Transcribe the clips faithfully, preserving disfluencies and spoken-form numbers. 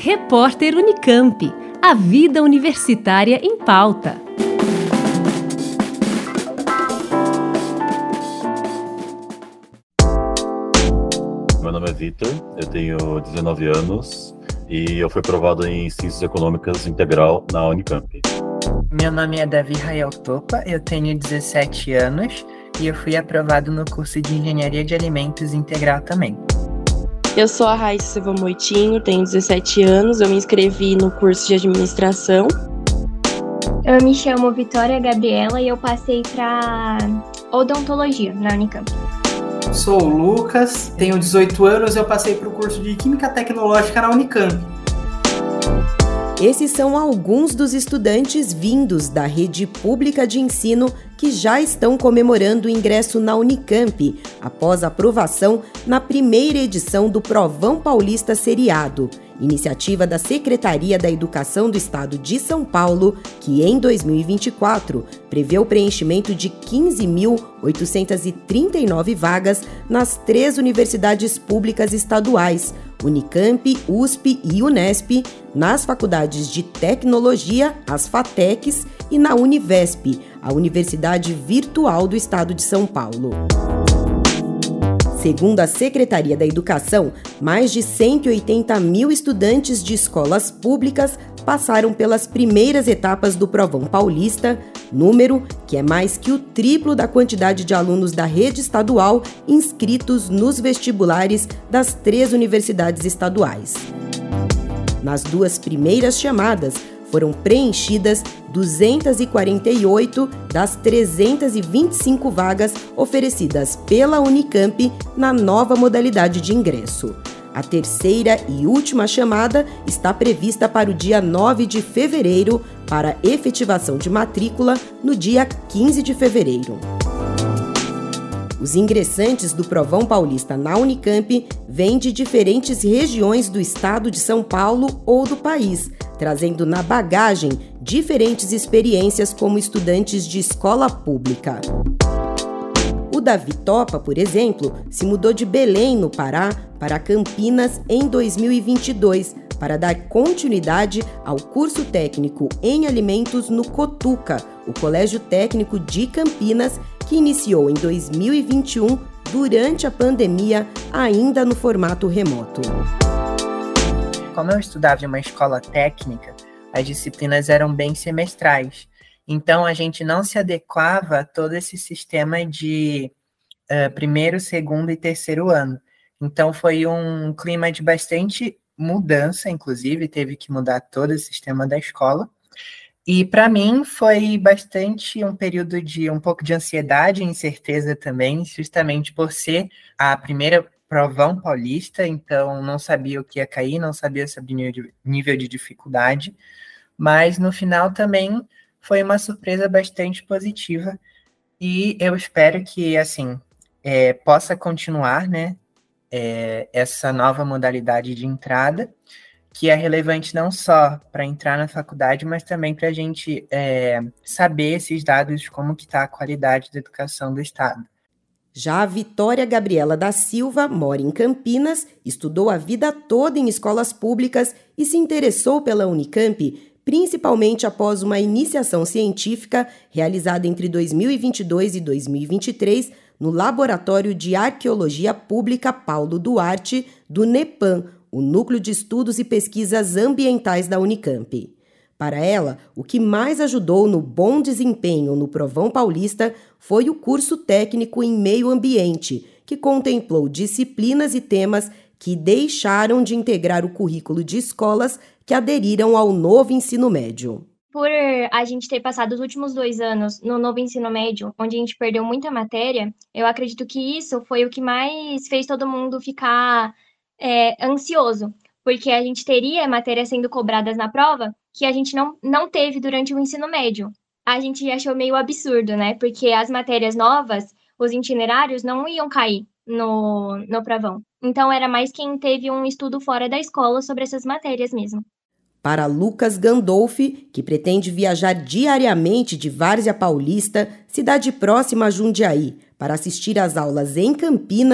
Repórter Unicamp. A vida universitária em pauta. Meu nome é Vitor, eu tenho dezenove anos e eu fui aprovado em Ciências Econômicas Integral na Unicamp. Meu nome é Davi Rael Topa, eu tenho dezessete anos e eu fui aprovado no curso de Engenharia de Alimentos Integral também. Eu sou a Raíssa Silva Moitinho, tenho dezessete anos, eu me inscrevi no curso de Administração. Eu me chamo Vitória Gabriela e eu passei para Odontologia na Unicamp. Sou o Lucas, tenho dezoito anos, eu passei para o curso de Química Tecnológica na Unicamp. Esses são alguns dos estudantes vindos da rede pública de ensino que já estão comemorando o ingresso na Unicamp, após a aprovação na primeira edição do Provão Paulista Seriado, iniciativa da Secretaria da Educação do Estado de São Paulo, que em dois mil e vinte e quatro prevê o preenchimento de quinze mil oitocentas e trinta e nove vagas nas três universidades públicas estaduais, Unicamp, U S P e Unesp, nas faculdades de Tecnologia, as FATECs, e na Univesp, a Universidade Virtual do Estado de São Paulo. Segundo a Secretaria da Educação, mais de cento e oitenta mil estudantes de escolas públicas passaram pelas primeiras etapas do Provão Paulista, número que é mais que o triplo da quantidade de alunos da rede estadual inscritos nos vestibulares das três universidades estaduais. Nas duas primeiras chamadas, foram preenchidas duzentas e quarenta e oito das trezentas e vinte e cinco vagas oferecidas pela Unicamp na nova modalidade de ingresso. A terceira e última chamada está prevista para o dia nove de fevereiro, para efetivação de matrícula no dia quinze de fevereiro. Os ingressantes do Provão Paulista na Unicamp vêm de diferentes regiões do estado de São Paulo ou do país, trazendo na bagagem diferentes experiências como estudantes de escola pública. O Davi Topa, por exemplo, se mudou de Belém, no Pará, para Campinas em dois mil e vinte e dois, para dar continuidade ao curso técnico em alimentos no Cotuca, o Colégio Técnico de Campinas, que iniciou em dois mil e vinte e um, durante a pandemia, ainda no formato remoto. Como eu estudava em uma escola técnica, as disciplinas eram bem semestrais. Então, a gente não se adequava a todo esse sistema de uh, primeiro, segundo e terceiro ano. Então, foi um clima de bastante mudança, inclusive, teve que mudar todo o sistema da escola. E, para mim, foi bastante um período de um pouco de ansiedade e incerteza também, justamente por ser a primeira Provão Paulista, então não sabia o que ia cair, não sabia sobre nível de dificuldade, mas no final também foi uma surpresa bastante positiva e eu espero que, assim, é, possa continuar, né, é, essa nova modalidade de entrada, que é relevante não só para entrar na faculdade, mas também para a gente é, saber esses dados de como que está a qualidade da educação do Estado. Já a Vitória Gabriela da Silva mora em Campinas, estudou a vida toda em escolas públicas e se interessou pela Unicamp, principalmente após uma iniciação científica realizada entre dois mil e vinte e dois e dois mil e vinte e três no Laboratório de Arqueologia Pública Paulo Duarte, do NEPAM, o Núcleo de Estudos e Pesquisas Ambientais da Unicamp. Para ela, o que mais ajudou no bom desempenho no Provão Paulista foi o curso técnico em meio ambiente, que contemplou disciplinas e temas que deixaram de integrar o currículo de escolas que aderiram ao novo ensino médio. Por a gente ter passado os últimos dois anos no novo ensino médio, onde a gente perdeu muita matéria, eu acredito que isso foi o que mais fez todo mundo ficar é, ansioso, porque a gente teria matérias sendo cobradas na prova que a gente não, não teve durante o ensino médio. A gente achou meio absurdo, né? Porque as matérias novas, os itinerários, não iam cair no, no provão. Então, era mais quem teve um estudo fora da escola sobre essas matérias mesmo. Para Lucas Gandolfi, que pretende viajar diariamente de Várzea Paulista, cidade próxima a Jundiaí, para assistir às aulas em Campinas,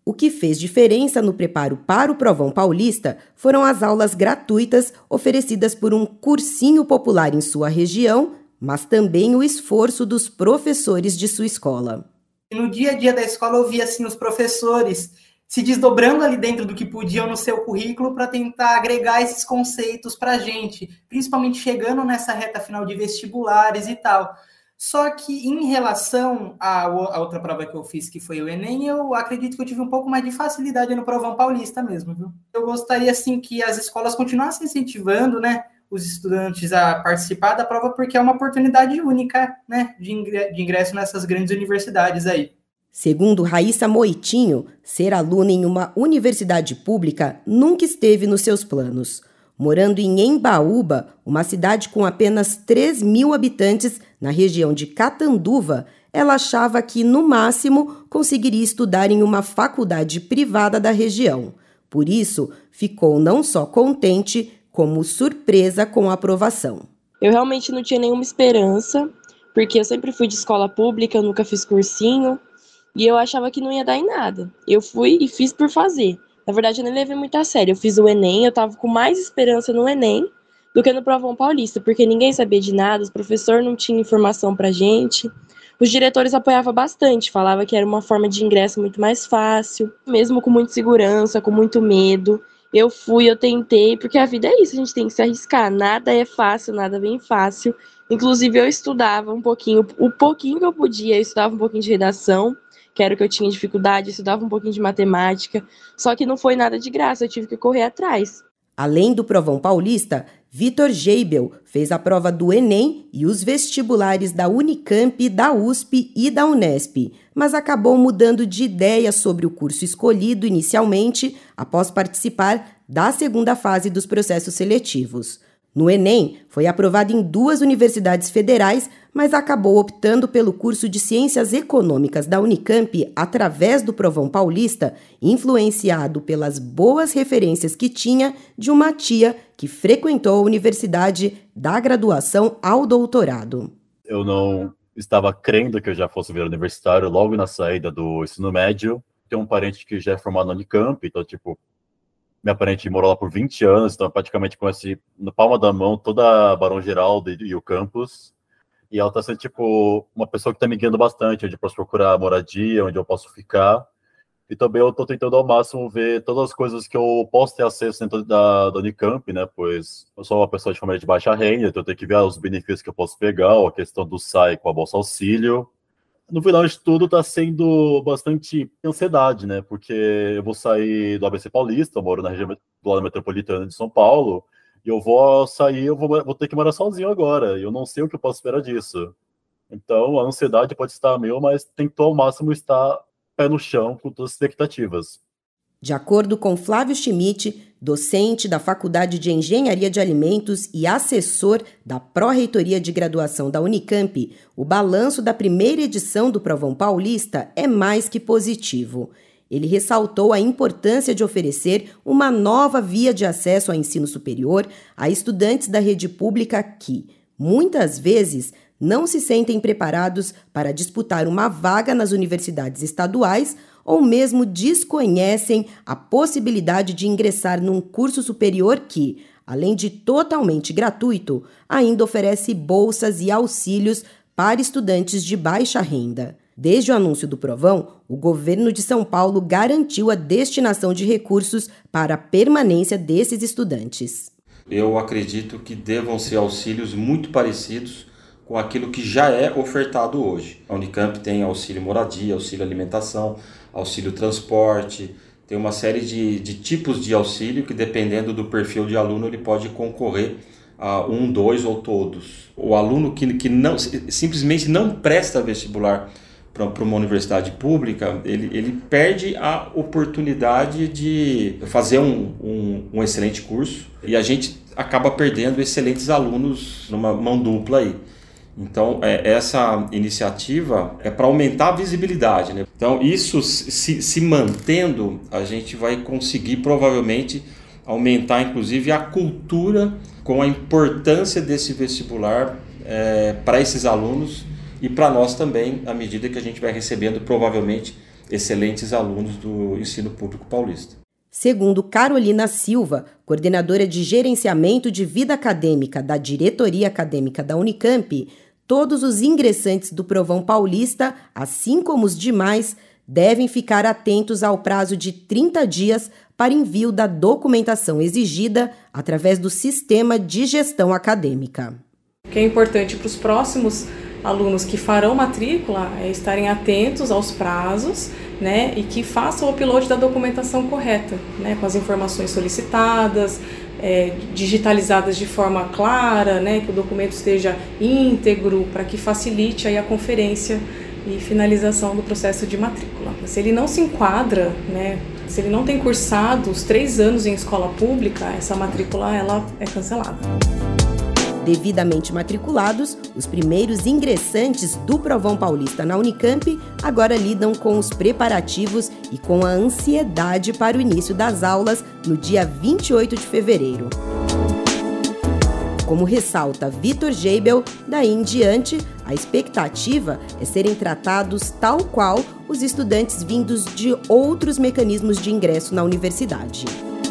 O que fez diferença no preparo para o Provão Paulista foram as aulas gratuitas oferecidas por um cursinho popular em sua região, mas também o esforço dos professores de sua escola. No dia a dia da escola eu via assim, os professores se desdobrando ali dentro do que podiam no seu currículo para tentar agregar esses conceitos para a gente, principalmente chegando nessa reta final de vestibulares e tal. Só que em relação à outra prova que eu fiz, que foi o Enem, eu acredito que eu tive um pouco mais de facilidade no Provão Paulista mesmo, viu? Eu gostaria, assim, que as escolas continuassem incentivando, né, os estudantes a participar da prova, porque é uma oportunidade única, né, de ingresso nessas grandes universidades aí. Segundo Raíssa Moitinho, ser aluna em uma universidade pública nunca esteve nos seus planos. Morando em Embaúba, uma cidade com apenas três mil habitantes na região de Catanduva, ela achava que, no máximo, conseguiria estudar em uma faculdade privada da região. Por isso, ficou não só contente, como surpresa com a aprovação. Eu realmente não tinha nenhuma esperança, porque eu sempre fui de escola pública, eu nunca fiz cursinho, e eu achava que não ia dar em nada. Eu fui e fiz por fazer. Na verdade, eu nem levei muito a sério. Eu fiz o Enem, eu estava com mais esperança no Enem do que no Provão Paulista, porque ninguém sabia de nada, os professores não tinham informação pra gente. Os diretores apoiavam bastante, falavam que era uma forma de ingresso muito mais fácil, mesmo com muita segurança, com muito medo. Eu fui, eu tentei, porque a vida é isso, a gente tem que se arriscar. Nada é fácil, nada vem fácil. Inclusive, eu estudava um pouquinho, o pouquinho que eu podia, eu estudava um pouquinho de redação, que era o que eu tinha dificuldade, eu estudava um pouquinho de matemática, só que não foi nada de graça, eu tive que correr atrás. Além do Provão Paulista, Vitor Geibel fez a prova do Enem e os vestibulares da Unicamp, da U S P e da Unesp, mas acabou mudando de ideia sobre o curso escolhido inicialmente após participar da segunda fase dos processos seletivos. No Enem, foi aprovado em duas universidades federais, mas acabou optando pelo curso de Ciências Econômicas da Unicamp através do Provão Paulista, influenciado pelas boas referências que tinha de uma tia que frequentou a universidade da graduação ao doutorado. Eu não estava crendo que eu já fosse vir universitário logo na saída do ensino médio. Tenho um parente que já é formado na Unicamp, então, tipo, minha parente morou lá por vinte anos, então praticamente conhece na palma da mão toda a Barão Geraldo e, e o campus. E ela está sendo, tipo, uma pessoa que está me guiando bastante, onde eu posso procurar moradia, onde eu posso ficar. E também eu estou tentando ao máximo ver todas as coisas que eu posso ter acesso dentro da, da Unicamp, né? Pois eu sou uma pessoa de família de baixa renda, então eu tenho que ver os benefícios que eu posso pegar, a questão do S A I com a Bolsa Auxílio. No final de tudo, está sendo bastante ansiedade, né? Porque eu vou sair do A B C Paulista, eu moro na região do lado metropolitana de São Paulo, e eu vou sair, eu vou, vou ter que morar sozinho agora, e eu não sei o que eu posso esperar disso. Então, a ansiedade pode estar meu, mas tentou ao máximo estar pé no chão com todas as expectativas. De acordo com Flávio Schmidt, docente da Faculdade de Engenharia de Alimentos e assessor da Pró-Reitoria de Graduação da Unicamp, o balanço da primeira edição do Provão Paulista é mais que positivo. Ele ressaltou a importância de oferecer uma nova via de acesso ao ensino superior a estudantes da rede pública que, muitas vezes, não se sentem preparados para disputar uma vaga nas universidades estaduais ou mesmo desconhecem a possibilidade de ingressar num curso superior que, além de totalmente gratuito, ainda oferece bolsas e auxílios para estudantes de baixa renda. Desde o anúncio do Provão, o governo de São Paulo garantiu a destinação de recursos para a permanência desses estudantes. Eu acredito que devam ser auxílios muito parecidos com aquilo que já é ofertado hoje. A Unicamp tem auxílio moradia, auxílio alimentação, auxílio transporte, tem uma série de, de tipos de auxílio que, dependendo do perfil de aluno, ele pode concorrer a um, dois ou todos. O aluno que, que não, simplesmente não presta vestibular para uma universidade pública, ele, ele perde a oportunidade de fazer um, um, um excelente curso, e a gente acaba perdendo excelentes alunos numa mão dupla aí. Então, é, essa iniciativa é para aumentar a visibilidade, né? Então, isso se, se mantendo, a gente vai conseguir provavelmente aumentar, inclusive, a cultura com a importância desse vestibular é, para esses alunos e para nós também, à medida que a gente vai recebendo, provavelmente, excelentes alunos do ensino público paulista. Segundo Carolina Silva, coordenadora de gerenciamento de vida acadêmica da diretoria acadêmica da Unicamp, todos os ingressantes do Provão Paulista, assim como os demais, devem ficar atentos ao prazo de trinta dias para envio da documentação exigida através do sistema de gestão acadêmica. O que é importante para os próximos alunos que farão matrícula é estarem atentos aos prazos, né, e que façam o upload da documentação correta, né, com as informações solicitadas, é, digitalizadas de forma clara, né, que o documento esteja íntegro para que facilite aí a conferência e finalização do processo de matrícula. Se ele não se enquadra, né, se ele não tem cursado os três anos em escola pública, essa matrícula ela é cancelada. Devidamente matriculados, os primeiros ingressantes do Provão Paulista na Unicamp agora lidam com os preparativos e com a ansiedade para o início das aulas no dia vinte e oito de fevereiro. Como ressalta Vitor Geibel, daí em diante, a expectativa é serem tratados tal qual os estudantes vindos de outros mecanismos de ingresso na universidade.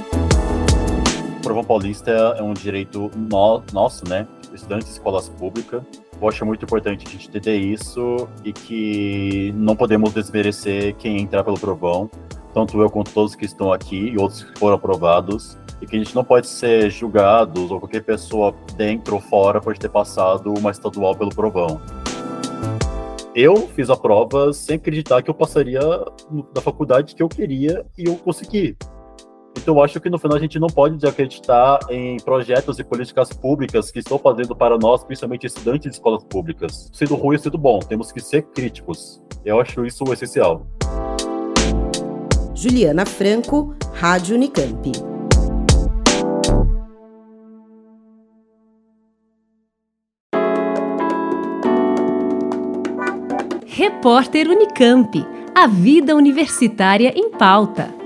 O Provão Paulista é um direito no, nosso, né? Estudantes de escolas públicas. Eu acho muito importante a gente entender isso e que não podemos desmerecer quem entrar pelo Provão, tanto eu quanto todos que estão aqui e outros que foram aprovados, e que a gente não pode ser julgados ou qualquer pessoa dentro ou fora pode ter passado uma estadual pelo Provão. Eu fiz a prova sem acreditar que eu passaria na faculdade que eu queria e eu consegui. Então eu acho que no final a gente não pode desacreditar em projetos e políticas públicas que estão fazendo para nós, principalmente estudantes de escolas públicas. Sendo ruim ou sendo bom, temos que ser críticos. Eu acho isso o essencial. Juliana Franco, Rádio Unicamp. Repórter Unicamp. A vida universitária em pauta.